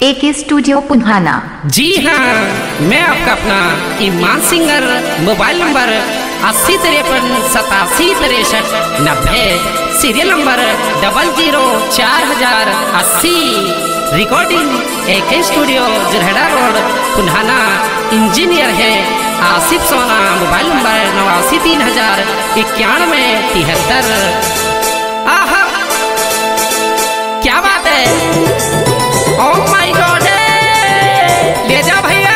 एक स्टूडियो पुन्हाना। जी हाँ, मैं आपका अपना Iman singer. Mobile number 8053-8763-90, serial number 004080। Recording एक studio Jurhara road Punhana. Engineer है आसिफ सोना। Mobile number 8930919373। आहा, क्या बात है। ओह माय गॉड, ले जा भैया।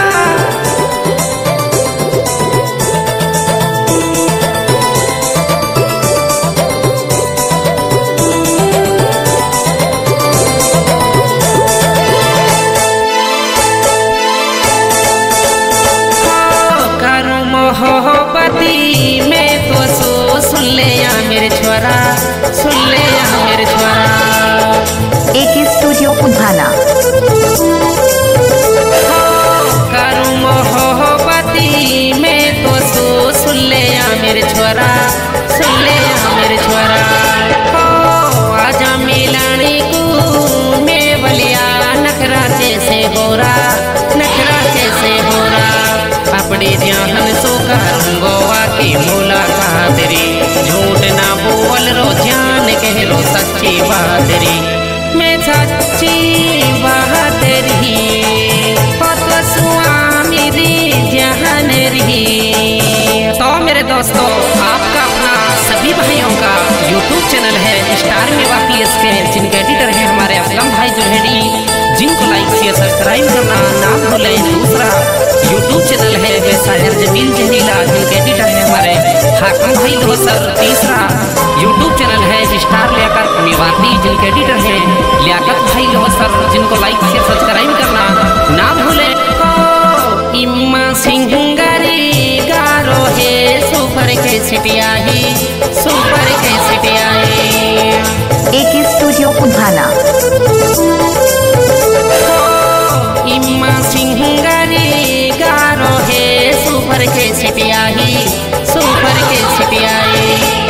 करूं मोहब्बती मैं तो सुन ले या मेरे छोरा, सुन ले या मेरे छोरा। एक स्टूडियो पुन्हाना। करूं मोहब्बती मैं तो सुन ले या मेरे छोरा, सुन ले या मेरे छोरा। आजा मिलाने को मैं बलिया नखरा जैसे गोरा, नखरा जैसे गोरा। अपने ध्यान सो करूंगोवा की मुलाकात रे, झूठ ना बोल रो ध्यान कह रो सच्ची बात रे, मैं सच्ची बात रही तो स्वामी रे जहान रही। तो मेरे दोस्तों, आपका अपना सभी भाइयों का यूट्यूब चैनल है स्टार मेवा पीएस के, जिनके एडिटर हैं हमारे असलम भाई जोहेड़ी, जिनको लाइक शेयर सब्सक्राइब करना ना भूलें। दूसरा यूट्यूब चैनल है शायर जमील जहीला, जिनके एडिटर है हमारे हाकम भाई दोसर। तीसरा यूट्यूब चैनल है स्टार लियाकत मेवाती, जिनके एडिटर है लियाकत भाई दोसर, जिनको लाइक शेयर सब्सक्राइब करना ना भूलें। इम्मा सिंगारी गारो है सुपर के सिटियाही, सुपर के सिटियाही। एक स्टूडियो पुन्हाना। इम्मा सिंगारी गारो है सुपर के सिटियाही, सुपर के सिटियाही।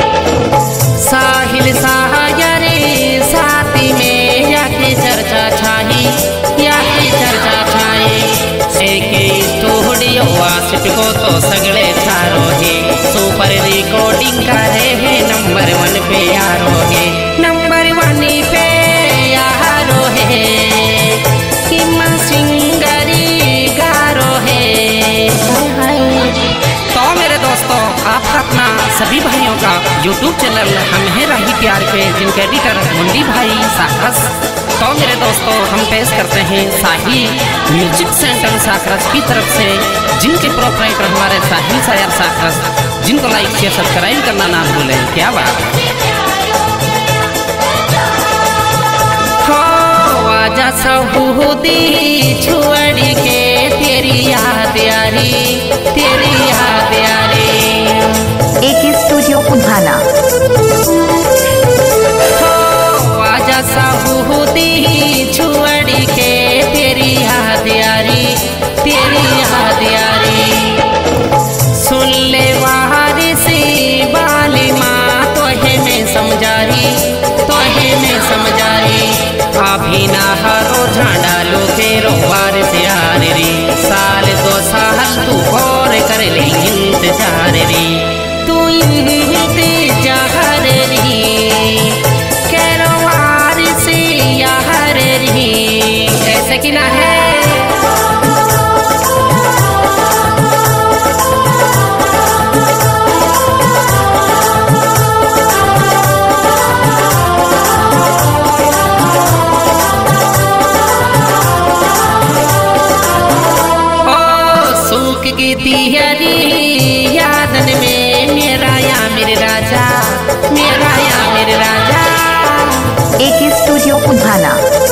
साहिल साहरे साथी में याके चर्चा छाही, याके चर्चा छाई। सेके स्टूडियो वासिट को तो सगले थारो है, सुपर रिकॉर्डिंग करे है नंबर 1 पे यारो है, नंबर 1 पे यारो है। इम्मा सिंगारी गारो है। तो मेरे दोस्तों, आपका अपना सभी भाइयों का यूट्यूब चैनल हम हैं राही प्यार के, जिनके एडिटर मुंडी भाई साकरस। तो मेरे दोस्तों, हम पेश करते हैं साहिल म्यूजिक सेंटर साकरस की तरफ से, जिनके प्रोपराइटर हमारे साहिल शायर साकरस, जिनको लाइक शेयर सब्सक्राइब करना ना भूलें। क्या बात। आजा सहुदी छुअड़ी के तेरी याद यारी, तेरी याद यारी। एक स्टूडियो पुन्हाना। आजा सहुदी छुअड़ी के तेरी याद यारी, तेरी याद यारी। सुन ले वारी से बाली माँ तोहे में समझारी, तोहे में समझारी। अभी ना हरो झंडा लो तेरो बार से आर रे, साल 2 साल तू और कर ले इंतजार रे, तू इंतजार रे केरो वार से यार रे। ऐसे कि ना है। की तिहरी यादन में मेरा या मेरे राजा, मेरा या मेरे राजा। एक स्टूडियो पुन्हाना।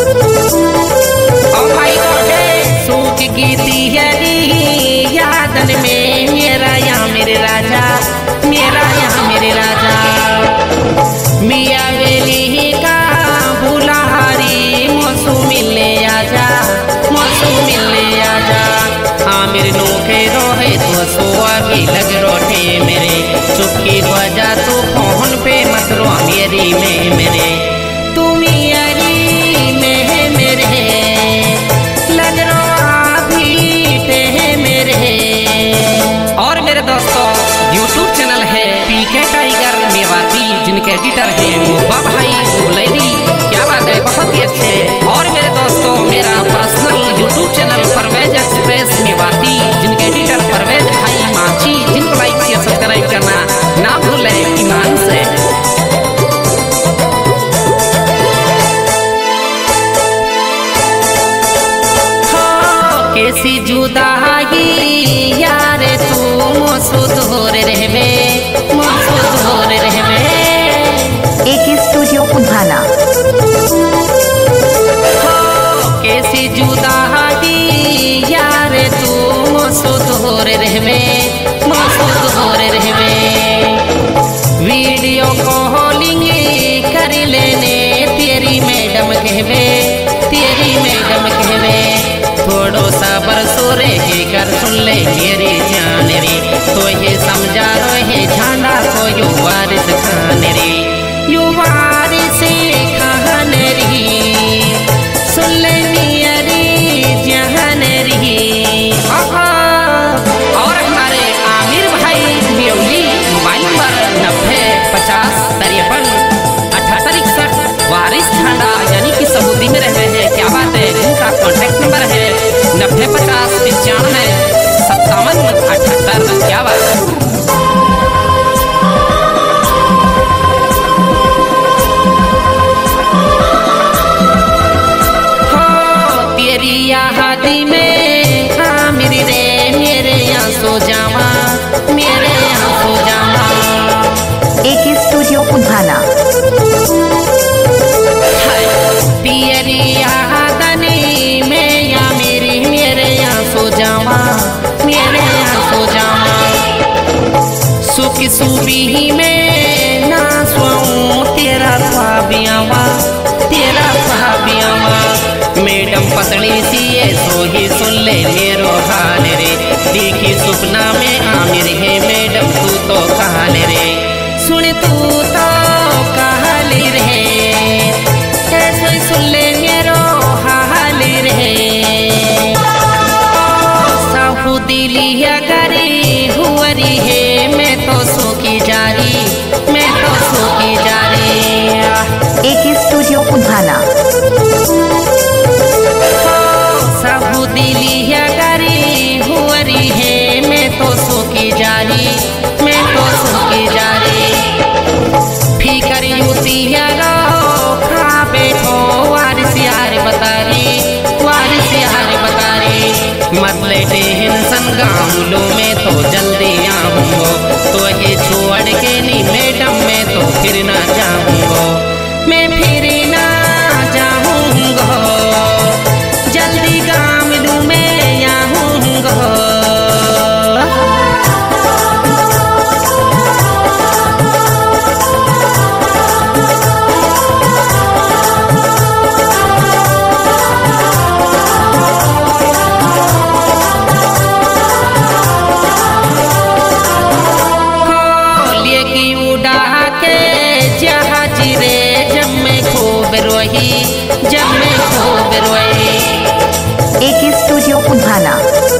ओ भाई गोटे सूख की तिहरी यादन में मेरा या मेरे राजा, मेरा या मेरे राजा। मिया बेली का बुलाहारी मौसू मिलने आजा, मौसू मिलने आजा। आमिर नो के रोहे तो सोआ भी लग रोटे मेरे, चुपकी बजा तो फोन पे मत रो मेरी में मेरे। तुम यारी एडिटर हैं मुब्बा भाई मुबलैदी, क्या बात है, बहुत ही अच्छे। और मेरे दोस्तों मेरा personal YouTube channel Parvez express Mewati, जिनके एडिटर परवेज भाई माची, जिनको लाइक शेयर सब्सक्राइब करना ना भूलें ईमान से। कैसी जुदाई यार तू मौसूद हो रहवे, मौसूद हो रहवे। AK studio Udhana. कैसी जुदाई यार तू मौसूद हो रहवे, मौसूद हो रहवे। वीडियो कॉलिंग कर लेने तेरी मैडम कहवे, तेरी मैडम कहवे। थोड़ो सा बरसो रे कर सुन ले मेरी जान रे, तो ये समझा रो है झांडा को यू वारिस खान रे, यू वारिस खान रे, सुन ले मेरी जान रे। और हमारे आमिर भाई म्यूली मोबाइल नंबर 9050535861 वारिस झांडा यानी कि सऊदी में रह रहे हैं, क्या बात है। उनका कॉन्टैक्ट नंबर है 9050955778, क्या बात है। तेरी यादी में आमिर रे मेरे यहाँ सो जावा, मेरे यहाँ सो जावा। AK studio उधाना। तेरी यादनी में या मेरी मेरे यहाँ सो जावा, मेरे यहाँ सो जावा। सुख सुबी में ना सोऊं तेरा ख्वाबियावा, तेरा ख्वाबियावा। मैडम पतली सी है सो ही सुन ले मेरो हाल रे, देखी सपना में आमिर है मैडम तू तो काल रे, सुन तू तो काल रे, ऐसे सुन ले मेरो हाल रे। साहू दिली अगरी हुआरी है मैं तो सो की जारी, मैं तो सो की जारी। AK studio उधाना। साहू दिली अगरी हुआरी है मैं तो सो की जारी, मैं तो सो की जारी। फिकर यूती खा बैठो वारिस यार बतारी, वारिस यार बतारी। मत लेटे हिंसन गाँवों में तो जल्दी आऊँगो, तो ये छोड़ के नहीं मैडम मैं तो फिर ना जाऊँगो, मैं फिर ना जाऊँगो, जल्दी गाँवों में आऊँगो। जब मैं खूब रोई। AK studio Udhana.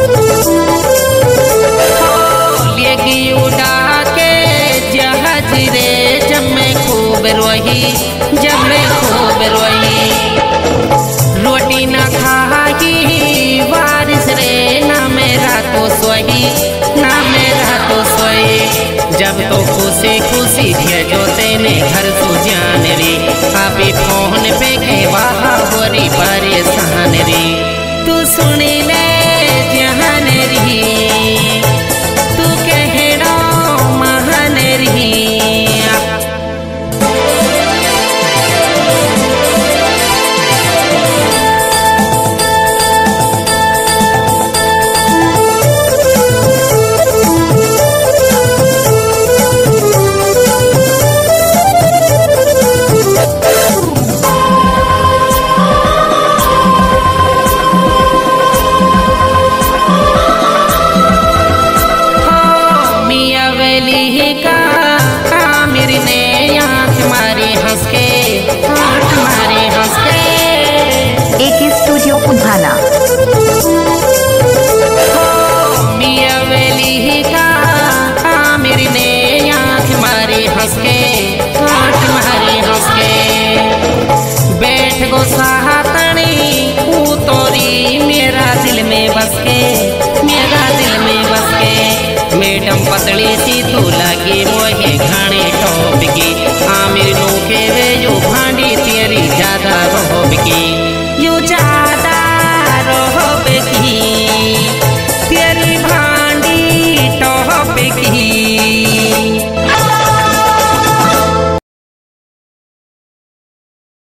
लेगी उड़ा के जहाज रे जब मैं खूब रोई, जब मैं खूब रोई। रोटी ना खाई वारिस रे ना मेरा तो सोई, ना मेरा तो सोई। जब तो खुशी खुशी भेजो तेने घर सो जान रे, अभी फोन पे के वहाँ बड़ी परेशान रे, तू सुन ले जहान रे, तू कहड़ो महान रे। हंस के पतली सी तू लगी मोहे घाने टॉप की।